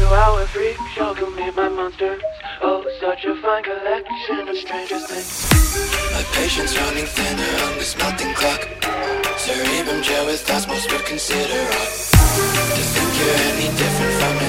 2-hour freak show, you meet my monsters. Oh, such a fine collection of stranger things. My patience running thinner on this melting clock. Cerebrum gel with thoughts most would consider odd. To think you're any different from